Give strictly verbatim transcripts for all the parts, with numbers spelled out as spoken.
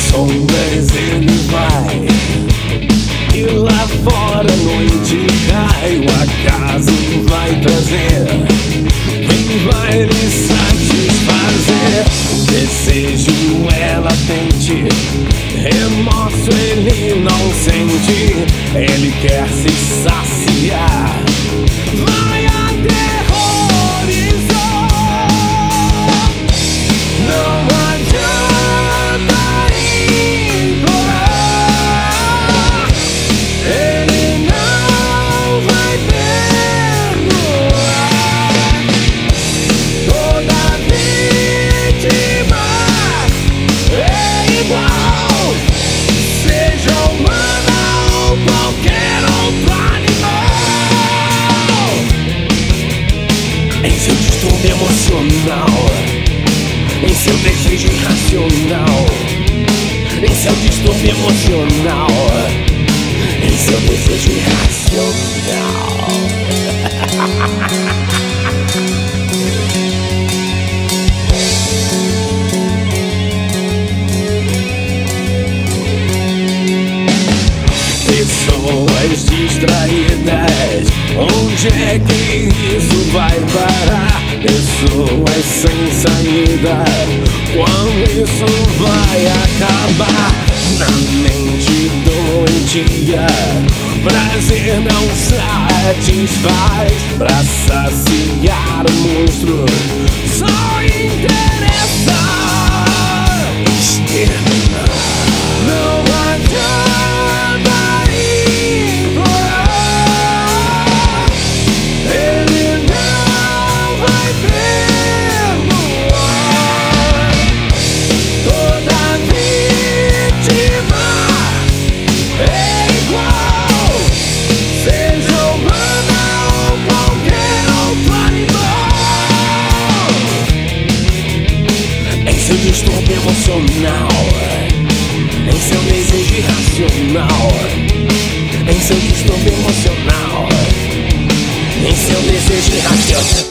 sombras ele vai, e lá fora a noite cai. O acaso vai trazer quem vai lhe satisfazer. O desejo é latente, remorso ele não sente. Ele quer se saciar, vai aterrorizar. Não adianta implorar, ele não vai perdoar. Toda vítima é igual, seja humana ou qualquer outro animal. Em seu distúrbio emocional, em seu desejo irracional, em seu distúrbio emocional, em seu desejo irracional. Pessoas distraídas, onde é que isso vai parar? Pessoas sem saída, quando isso vai acabar? Na mente doentia, prazer não satisfaz. Pra saciar o monstro só interessa exterminar. Não adianta implorar, ele não vai perdoar. Toda vítima é igual, seja humana ou qualquer outro animal. Em seu distúrbio emocional, em seu desejo irracional, em seu distúrbio emocional, em seu desejo irracional.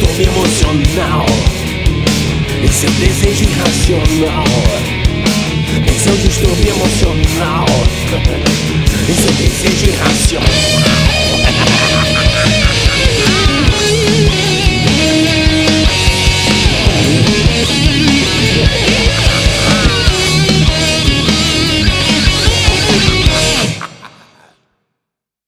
emocional, em seu desejo irracional, em seu distúrbio emocional, em seu desejo irracional.